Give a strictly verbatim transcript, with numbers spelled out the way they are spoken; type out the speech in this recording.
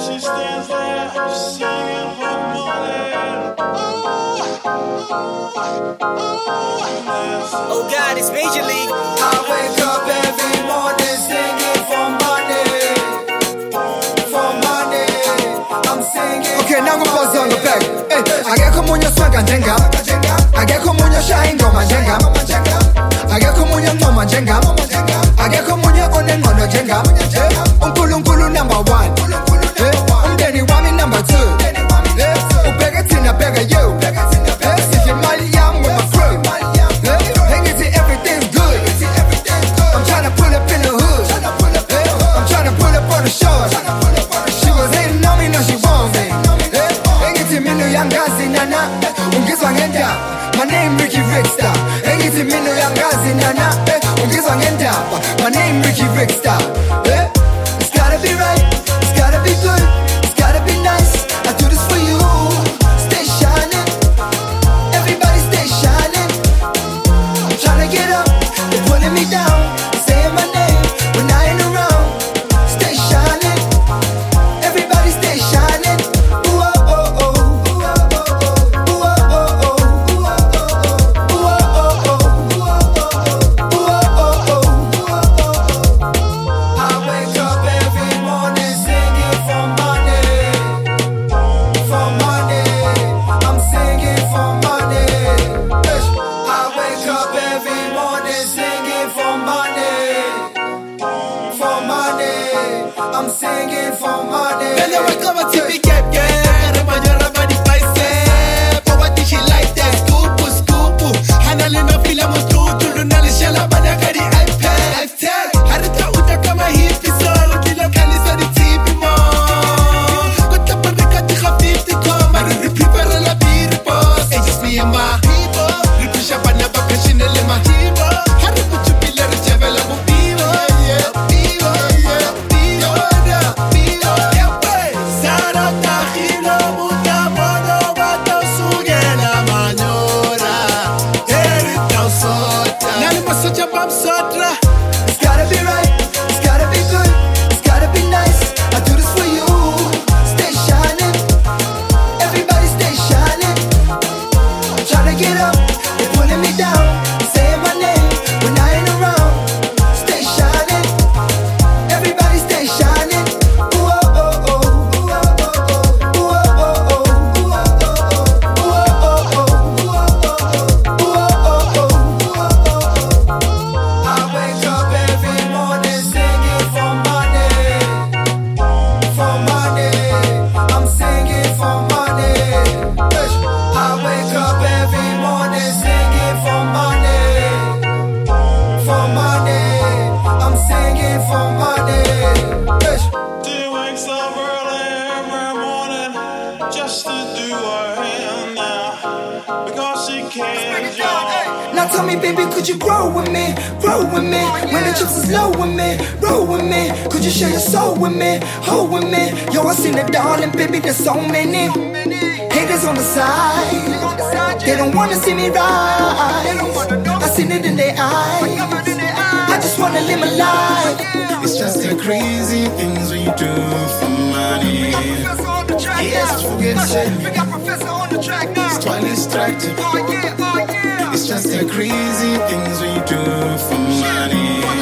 she stands there singing for money. Oh God, it's Major League. I wake up every morning singing for money, for money. I'm singing. Okay, now go pause on the back. Hey, I get come on your swag and jenga. I get come on your shine go man jenga. I get come on your no man jenga. I get come on your on and on the jenga. Unkulu unkulu number one. Um Danny Wami number two. Um Bega Tina Bega you. If you money I'm with my crew. Hang it till everything's good. I'm tryna pull up in the hood. I'm tryna pull up on the shore. She was hating on me, now she want me. Hang it till me no young guys in Nana. Ungizwa ngenda. My name Ricky Rickstar. Hang it till me no young guys in Nana. Ungizwa ngenda. My name Ricky Rickstar. It's gotta be right. It's gotta be good. It's gotta be nice. I do this for you. Stay shining. Everybody stay shining. I'm tryna get up. They're pulling me down. Saying my name when I ain't around. Stay shining. Everybody stay shining. Ooh oh oh oh. Ooh oh oh oh. Ooh oh oh oh. Ooh oh oh oh. Ooh oh oh oh. I wake up every morning singing for money, for money. I'm singing for money. I wake up every morning singing for money, for money. I'm singing for money. Then I wake up and see me get get. Remind your body by say, poverty she like that. Scoop, scoop. Handle enough feel I'm a true to the knowledge. Shall I buy the iPad? iPad. Harita uta kama hippie soul. Kila kanisa di T V mo. Kota parika di khafifti ko. Mari prepare la beer boss. It's just me and my people. Ripusha bana ba passion le ma people. Hari kuchu pila rejavela mo vivo. Yeah, vivo, yeah, vivo, yeah, vivo. Yeah, boy. Sara tahilo muta mono wato sugela manyora. Erita sota. Nani masocha bam sotra. It's gotta be right. It's gotta be good. It's gotta be nice. I do this for you. Stay shining. Everybody stay shining. I'm tryna get up. They're pulling me down. Saying my name when I ain't around. Stay shining. Everybody stay shining. Ooh oh oh oh. Ooh oh oh oh. Ooh oh oh oh. Ooh oh oh oh. Ooh oh oh oh. Ooh oh oh oh. I wake up every morning singing for money, for money. I'm singing for money. I wake up every morning singing for money, for money. I'm singing for money. She wakes up early every morning just to do her hair now because she can't jump. Now tell me, baby, could you grow with me, grow with me? When the chips is low with me, roll with me. Could you share your soul with me, hold with me? Yo, I seen it, darling, baby, there's so many haters on the side. They don't wanna see me rise. I seen it in their eyes. I just wanna live my life. It's just the crazy things we do for money. Yes, forget it. It's twice distracted. It's just the crazy things we do for money.